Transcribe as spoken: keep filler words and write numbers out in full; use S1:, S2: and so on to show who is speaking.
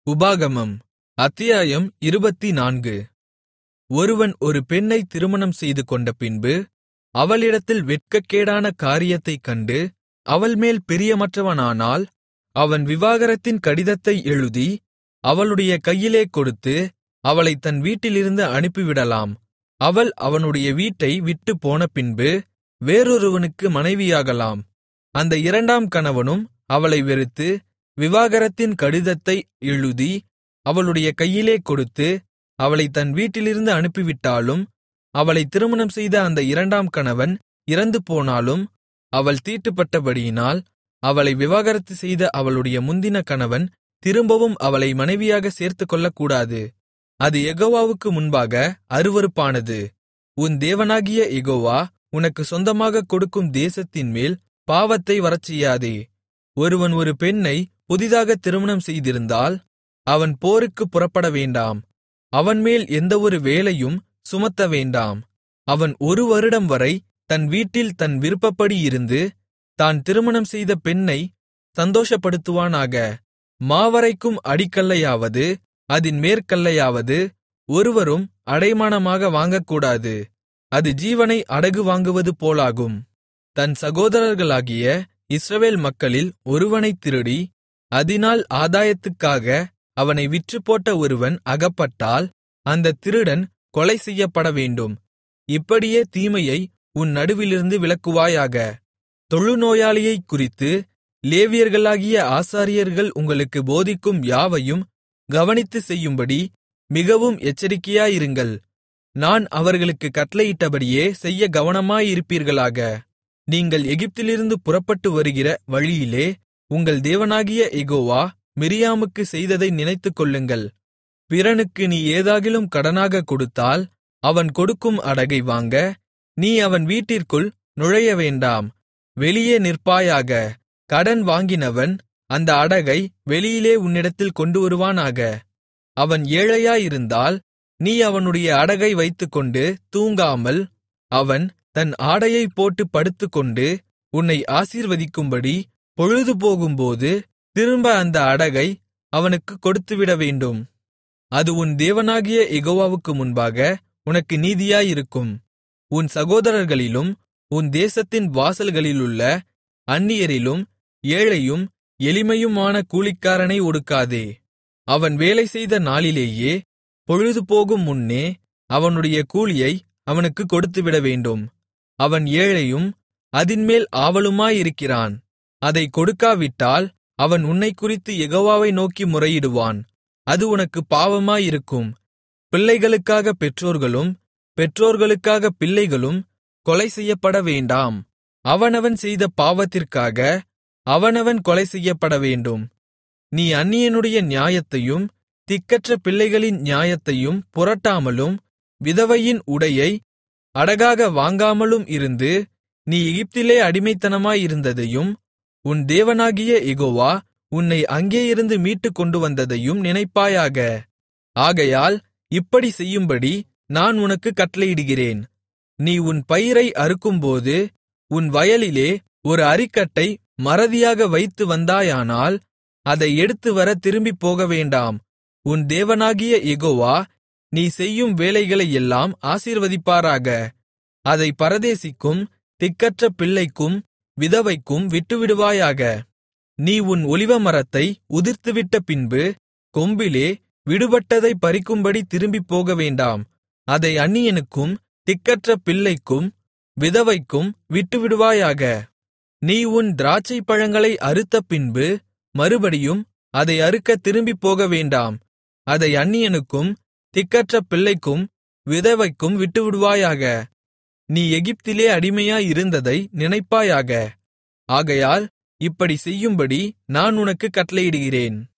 S1: உபாகமம் அத்தியாயம் இருபத்துநான்கு. ஒருவன் ஒரு பெண்ணைத் திருமணம் செய்துகொண்ட பின்பு அவளிடத்தில் வெட்கக்கேடான காரியத்தைக் கண்டு அவள்மேல் பிரியமற்றவனானால், அவன் விவாகரத்தின் கடிதத்தை எழுதி அவளுடைய கையிலே கொடுத்து அவளைத் தன் வீட்டிலிருந்து அனுப்பிவிடலாம். அவள் அவனுடைய வீட்டை விட்டுப் போனபின்பு வேறொருவனுக்கு மனைவியாகலாம். அந்த இரண்டாம் கணவனும் அவளை வெறுத்து விவாகரத்தின் கடிதத்தை எழுதி அவளுடைய கையிலே கொடுத்து அவளைத் தன் வீட்டிலிருந்து அனுப்பிவிட்டாலும், அவளைத் திருமணம் செய்த அந்த இரண்டாம் கணவன் இறந்துபோனாலும், அவள் தீட்டுப்பட்டபடியினால் அவளை விவாகரத்து செய்த அவளுடைய முந்தின கணவன் திரும்பவும் அவளை மனைவியாகச் சேர்த்துக்கொள்ளக்கூடாது. அது யெகோவாவுக்கு முன்பாக அருவருப்பானது. உன் தேவனாகிய யெகோவா உனக்குச் சொந்தமாகக் கொடுக்கும் தேசத்தின்மேல் பாவத்தை வரச்செய்யாதே. ஒருவன் ஒரு பெண்ணை புதிதாகத் திருமணம் செய்திருந்தால் அவன் போருக்குப் புறப்படவேண்டாம். அவன்மேல் எந்தவொரு வேலையும் சுமத்தவேண்டாம். அவன் ஒரு வருடம் வரை தன் வீட்டில் தன் விருப்பப்படி இருந்து தான் திருமணம் செய்த பெண்ணை சந்தோஷப்படுத்துவானாக. மாவரைக்கும் அடிக்கல்லையாவது அதின் மேற்கல்லையாவது ஒருவரும் அடைமானமாக வாங்கக்கூடாது. அது ஜீவனை அடகு வாங்குவது போலாகும். தன் சகோதரர்களாகிய இஸ்ரவேல் மக்களில் ஒருவனைத் திருடி அதினால் ஆதாயத்துக்காக அவனை விற்றுப்போட்ட ஒருவன் அகப்பட்டால், அந்தத் திருடன் கொலை செய்யப்படவேண்டும். இப்படியே தீமையை உன் நடுவிலிருந்து விலக்குவாயாக. தொழுநோயாளியைக் குறித்து லேவியர்களாகிய ஆசாரியர்கள் உங்களுக்குப் போதிக்கும் யாவையும் கவனித்துச் செய்யும்படி மிகவும் எச்சரிக்கையாயிருங்கள். நான் அவர்களுக்குக் கட்டளையிட்டபடியே செய்ய கவனமாயிருப்பீர்களாக. நீங்கள் எகிப்திலிருந்து புறப்பட்டு வருகிற வழியிலே உங்கள் தேவனாகிய யெகோவா மிரியாமுக்குச் செய்ததை நினைத்துக்கொள்ளுங்கள். பிறனுக்கு நீ ஏதாகிலும் கடனாகக் கொடுத்தால் அவன் கொடுக்கும் அடகை வாங்க நீ அவன் வீட்டிற்குள் நுழையவேண்டாம். வெளியே நிற்பாயாக. கடன் வாங்கினவன் அந்த அடகை வெளியிலே உன்னிடத்தில் கொண்டுவருவானாக. அவன் ஏழையாயிருந்தால் நீ அவனுடைய அடகை வைத்துக்கொண்டு தூங்காமல், அவன் தன் ஆடையைப் போட்டுப் படுத்துக்கொண்டு உன்னை ஆசீர்வதிக்கும்படி பொழுதுபோகும்போது திரும்ப அந்த அடகை அவனுக்குக் கொடுத்துவிடவேண்டும். அது உன் தேவனாகிய யெகோவாவுக்கு முன்பாக உனக்கு நீதியாயிருக்கும். உன் சகோதரர்களிலும் உன் தேசத்தின் வாசல்களிலுள்ள அந்நியரிலும் ஏழையும் எளிமையுமான கூலிக்காரனை ஒடுக்காதே. அவன் வேலை செய்த நாளிலேயே பொழுதுபோகும் முன்னே அவனுடைய கூலியை அவனுக்குக் கொடுத்துவிடவேண்டும். அவன் ஏழையும் அதின்மேல் ஆவலுமாயிருக்கிறான். அதைக் கொடுக்காவிட்டால் அவன் உன்னைக்குறித்து யெகோவாவை நோக்கி முறையிடுவான். அது உனக்குப் பாவமாயிருக்கும். பிள்ளைகளுக்காக பெற்றோர்களும் பெற்றோர்களுக்காக பிள்ளைகளும் கொலை செய்யப்படவேண்டாம். அவனவன் செய்த பாவத்திற்காக அவனவன் கொலை செய்யப்படவேண்டும். நீ அந்நியனுடைய நியாயத்தையும் திக்கற்ற பிள்ளைகளின் நியாயத்தையும் புரட்டாமலும் விதவையின் உடையை அடகாக வாங்காமலும் இருந்து, நீ எகிப்திலே அடிமைத்தனமாயிருந்ததையும் உன் தேவனாகிய யெகோவா உன்னை அங்கேயிருந்து மீட்டுக் கொண்டுவந்ததையும் நினைப்பாயாக. ஆகையால் இப்படி செய்யும்படி நான் உனக்குக் கட்டளையிடுகிறேன். நீ உன் பயிரை அறுக்கும்போது உன் வயலிலே ஒரு அரிக்கட்டை மறதியாக வைத்து வந்தாயானால் அதை எடுத்துவர திரும்பிப் போகவேண்டாம். உன் தேவனாகிய யெகோவா நீ செய்யும் வேலைகளையெல்லாம் ஆசீர்வதிப்பாராக. அதை பரதேசிக்கும் திக்கற்ற பிள்ளைக்கும் விதவைக்கும் விட்டுவிடுவாயாக. நீ உன் ஒலிவமரத்தை உதிர்த்துவிட்ட பின்பு கொம்பிலே விடுபட்டதைப் பறிக்கும்படி திரும்பிப் போகவேண்டாம். அதை அந்நியனுக்கும் திக்கற்ற பிள்ளைக்கும் விதவைக்கும் விட்டுவிடுவாயாக. நீ உன் திராட்சைப் பழங்களை அறுத்த பின்பு மறுபடியும் அதை அறுக்கத் திரும்பிப் போகவேண்டாம். அதை அந்நியனுக்கும் திக்கற்ற பிள்ளைக்கும் விதவைக்கும் விட்டுவிடுவாயாக. நீ எகிப்திலே அடிமையாயிருந்ததை நினைப்பாயாக. ஆகையால் இப்படி செய்யும்படி நான் உனக்குக் கட்டளையிடுகிறேன்.